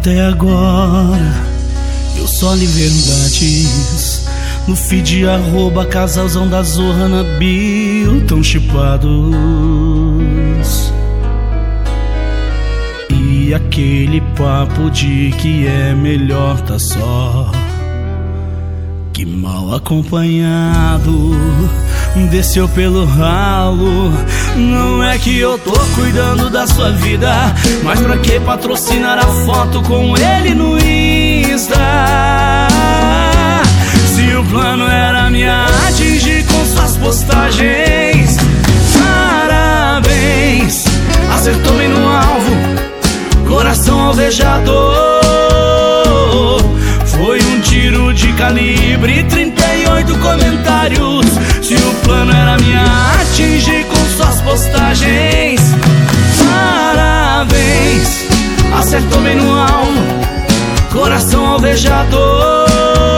Até agora eu só li verdades no feed @casalzão da Zorra na bio, tão chipados. E aquele papo de que é melhor tá só, que mal acompanhado desceu pelo ralo. Não é que eu tô cuidando da sua vida, mas pra que patrocinar a foto com ele no Insta? Se o plano era me atingir com suas postagens, parabéns, acertou bem no alvo, coração alvejador. Foi um tiro de calibre 38 comentários. Se o plano era me atingir com suas postagens, parabéns, acertou bem no alvo, coração alvejador.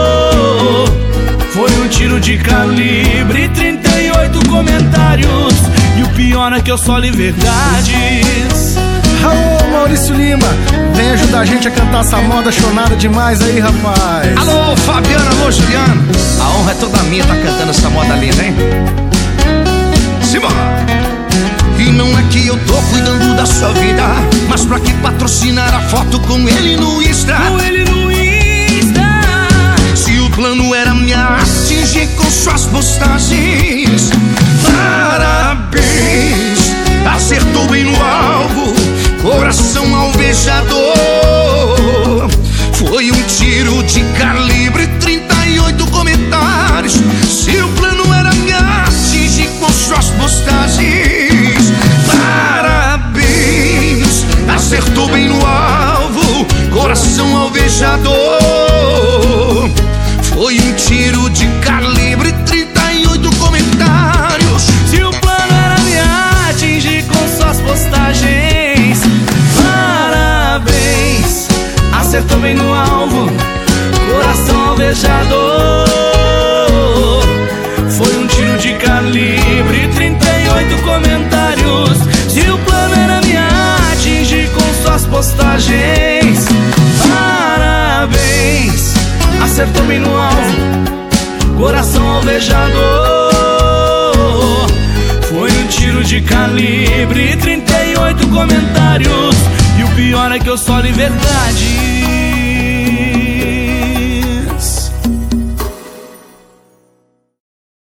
Foi um tiro de calibre 38 comentários. E o pior é que eu só li verdades. Alô, Maurício Lima, vem ajudar a gente a cantar essa moda chonada demais aí, rapaz. Alô, Fabiana, alô, Juliano. A honra é toda minha tá cantando essa moda linda, hein? Simbora! E não é que eu tô cuidando da sua vida, mas pra que patrocinar a foto com ele no Insta? Com ele no Insta. Se o plano era me atingir com suas postagens, parabéns, acertou bem no alvo, coração alvejador. Foi um tiro de calibre 38 comentários. Se o plano era me atingir com suas postagens, parabéns, acertou bem no alvo, coração alvejador. Foi um tiro de calibre 38 comentários. Se o plano era me atingir com suas postagens, parabéns, acertou bem no alvo, coração alvejador. Foi um tiro de calibre 38 comentários. Se o plano era me atingir com suas postagens, parabéns, acertou bem no alvo, coração alvejador. Foi um tiro de calibre 38 comentários. E o pior é que eu só li verdade.